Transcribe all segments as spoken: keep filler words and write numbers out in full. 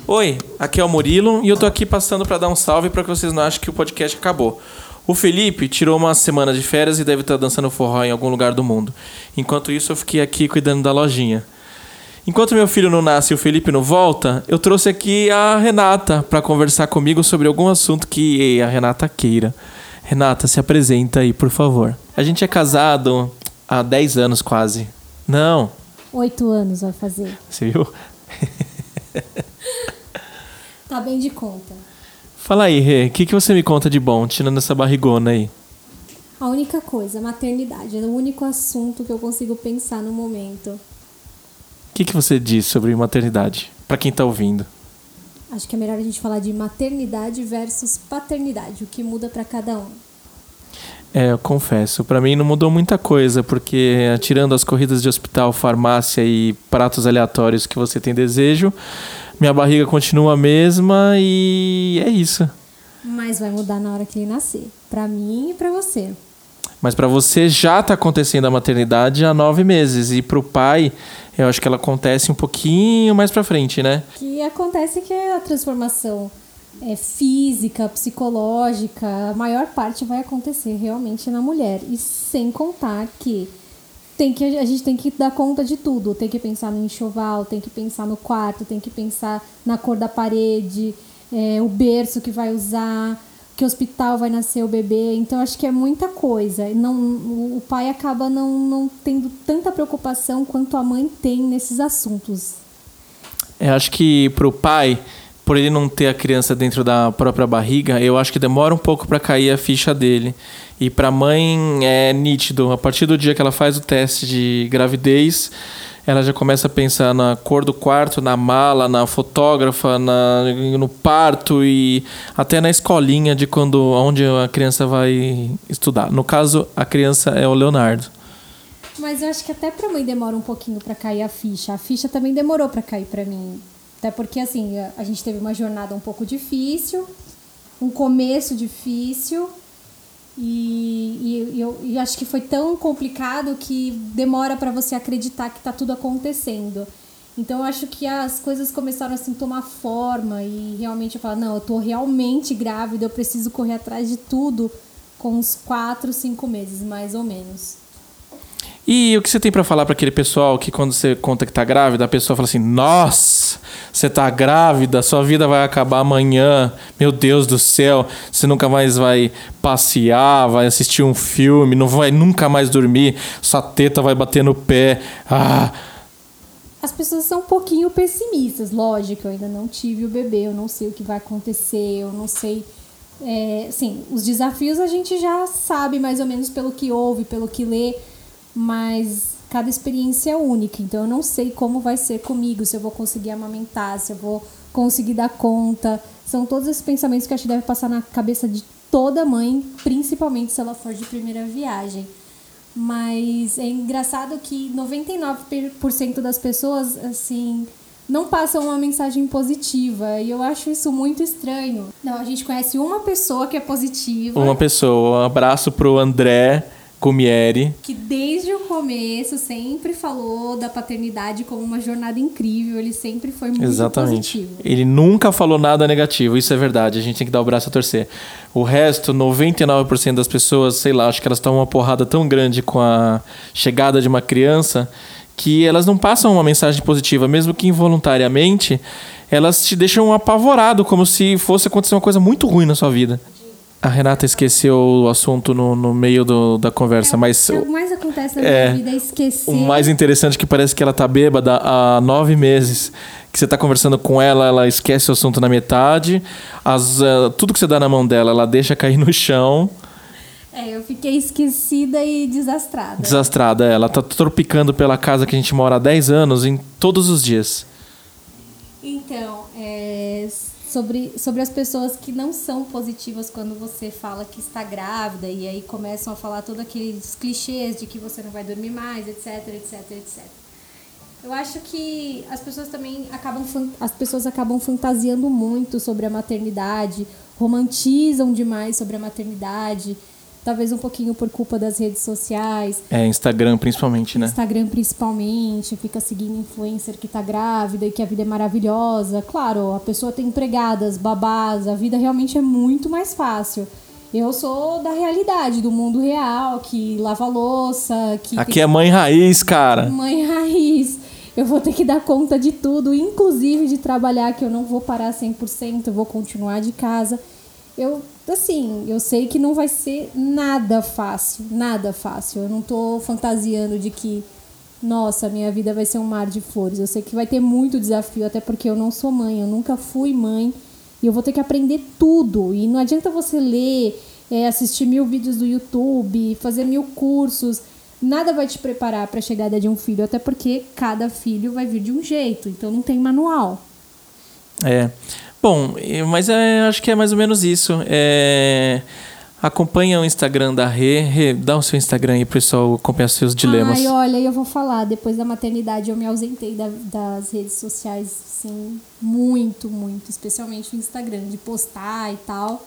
Oi, aqui é o Murilo e eu tô aqui passando pra dar um salve pra que vocês não achem que o podcast acabou. O Felipe tirou uma semana de férias e deve estar dançando forró em algum lugar do mundo. Enquanto isso, eu fiquei aqui cuidando da lojinha. Enquanto meu filho não nasce e o Felipe não volta, eu trouxe aqui a Renata pra conversar comigo sobre algum assunto que a Renata queira. Renata, se apresenta aí, por favor. A gente é casado há dez anos quase. Não. Oito anos vai fazer. Você viu? Tá bem de conta. Fala aí, Rê, o que, que você me conta de bom, tirando essa barrigona aí? A única coisa, maternidade. É o único assunto que eu consigo pensar no momento. O que, que você diz sobre maternidade? Pra quem tá ouvindo. Acho que é melhor a gente falar de maternidade versus paternidade. O que muda pra cada um. É, eu confesso, pra mim não mudou muita coisa, porque tirando as corridas de hospital, farmácia e pratos aleatórios que você tem desejo, minha barriga continua a mesma e é isso. Mas vai mudar na hora que ele nascer. Pra mim e pra você. Mas pra você já tá acontecendo a maternidade há nove meses. E pro pai, eu acho que ela acontece um pouquinho mais pra frente, né? Que acontece que a transformação é, física, psicológica, a maior parte vai acontecer realmente na mulher. E sem contar que, tem que a gente tem que dar conta de tudo. Tem que pensar no enxoval, tem que pensar no quarto, tem que pensar na cor da parede, é, o berço que vai usar, que hospital vai nascer o bebê. Então acho que é muita coisa. Não, o pai acaba não, não tendo tanta preocupação quanto a mãe tem nesses assuntos. Eu acho que pro pai, por ele não ter a criança dentro da própria barriga, eu acho que demora um pouco para cair a ficha dele. E pra mãe é nítido. A partir do dia que ela faz o teste de gravidez, ela já começa a pensar na cor do quarto, na mala, na fotógrafa, na, no parto e até na escolinha de quando, onde a criança vai estudar. No caso, a criança é o Leonardo. Mas eu acho que até pra mãe demora um pouquinho pra cair a ficha. A ficha também demorou pra cair pra mim. Até porque, assim, a gente teve uma jornada um pouco difícil, um começo difícil, e, e eu e acho que foi tão complicado que demora pra você acreditar que tá tudo acontecendo. Então eu acho que as coisas começaram assim, a tomar forma, e realmente eu falo, não, eu tô realmente grávida, eu preciso correr atrás de tudo com uns quatro, cinco meses, mais ou menos. E o que você tem pra falar pra aquele pessoal que quando você conta que tá grávida, a pessoa fala assim, nossa, você tá grávida, sua vida vai acabar amanhã, meu Deus do céu, você nunca mais vai passear, vai assistir um filme, não vai nunca mais dormir, sua teta vai bater no pé, ah... As pessoas são um pouquinho pessimistas, lógico, eu ainda não tive o bebê, eu não sei o que vai acontecer, eu não sei... É, assim, os desafios a gente já sabe mais ou menos pelo que ouve, pelo que lê, mas cada experiência é única, então eu não sei como vai ser comigo, se eu vou conseguir amamentar, se eu vou conseguir dar conta. São todos esses pensamentos que acho que deve passar na cabeça de toda mãe, principalmente se ela for de primeira viagem. Mas é engraçado que noventa e nove por cento das pessoas, assim, não passam uma mensagem positiva, e eu acho isso muito estranho. Não, a gente conhece uma pessoa que é positiva. Uma pessoa, um abraço pro André Gumieri, que desde o começo sempre falou da paternidade como uma jornada incrível, ele sempre foi muito Exatamente. positivo. Ele nunca falou nada negativo, isso é verdade, a gente tem que dar o braço a torcer. O resto, noventa e nove por cento das pessoas, sei lá, acho que elas tomam uma porrada tão grande com a chegada de uma criança que elas não passam uma mensagem positiva, mesmo que involuntariamente, elas te deixam apavorado, como se fosse acontecer uma coisa muito ruim na sua vida. A Renata esqueceu o assunto no, no meio do, da conversa, é, mas... O que mais acontece na é, minha vida é esquecer... O mais interessante é que parece que ela tá bêbada há nove meses. Que você tá conversando com ela, ela esquece o assunto na metade. As, uh, tudo que você dá na mão dela, ela deixa cair no chão. É, eu fiquei esquecida e desastrada. Desastrada, é. Ela tá tropicando pela casa que a gente mora há dez anos, em todos os dias. Então, é... Sobre, sobre as pessoas que não são positivas quando você fala que está grávida, e aí começam a falar todos aqueles clichês de que você não vai dormir mais, etc, etc, etcétera. Eu acho que as pessoas também acabam, as pessoas acabam fantasiando muito sobre a maternidade, romantizam demais sobre a maternidade, talvez um pouquinho por culpa das redes sociais. É, Instagram principalmente, né? Instagram principalmente, fica seguindo influencer que tá grávida e que a vida é maravilhosa. Claro, a pessoa tem empregadas, babás, a vida realmente é muito mais fácil. Eu sou da realidade, do mundo real, que lava louça, que... Aqui tem... é mãe raiz, cara. Mãe raiz. Eu vou ter que dar conta de tudo, inclusive de trabalhar, que eu não vou parar cem por cento, eu vou continuar de casa. Eu, assim, eu sei que não vai ser nada fácil, nada fácil. Eu não tô fantasiando de que, nossa, minha vida vai ser um mar de flores. Eu sei que vai ter muito desafio, até porque eu não sou mãe, eu nunca fui mãe. E eu vou ter que aprender tudo. E não adianta você ler, é, assistir mil vídeos do YouTube, fazer mil cursos. Nada vai te preparar para a chegada de um filho, até porque cada filho vai vir de um jeito. Então não tem manual. É... Bom, mas é, acho que é mais ou menos isso. É, acompanha o Instagram da Rê. Rê, dá o seu Instagram aí, pessoal, acompanhar os seus dilemas. Ai, olha, eu vou falar. Depois da maternidade, eu me ausentei da, das redes sociais, assim, muito, muito. Especialmente o Instagram, de postar e tal.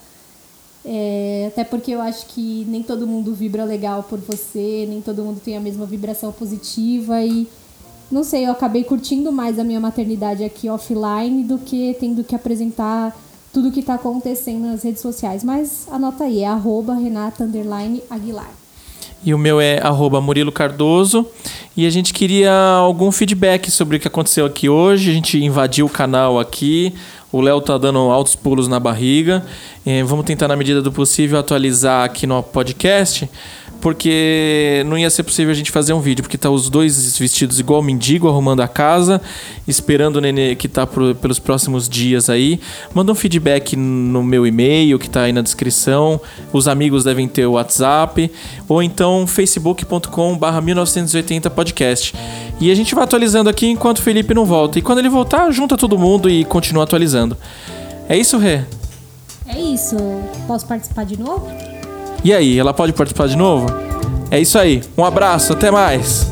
É, até porque eu acho que nem todo mundo vibra legal por você, nem todo mundo tem a mesma vibração positiva e... Não sei, eu acabei curtindo mais a minha maternidade aqui offline do que tendo que apresentar tudo o que está acontecendo nas redes sociais. Mas anota aí, é arroba Renata underline Aguilar. E o meu é arroba Murilo Cardoso. E a gente queria algum feedback sobre o que aconteceu aqui hoje. A gente invadiu o canal aqui. O Léo tá dando altos pulos na barriga. É, vamos tentar, na medida do possível, atualizar aqui no podcast. Porque não ia ser possível a gente fazer um vídeo, porque tá os dois vestidos igual mendigo, arrumando a casa, esperando o nenê que tá pro, pelos próximos dias aí. Manda um feedback no meu e-mail, que tá aí na descrição. Os amigos devem ter o WhatsApp. Ou então facebook ponto com barra mil novecentos e oitenta podcast. E a gente vai atualizando aqui enquanto o Felipe não volta. E quando ele voltar, junta todo mundo e continua atualizando. É isso, Rê? É isso. Posso participar de novo? E aí, ela pode participar de novo? É isso aí. Um abraço, até mais.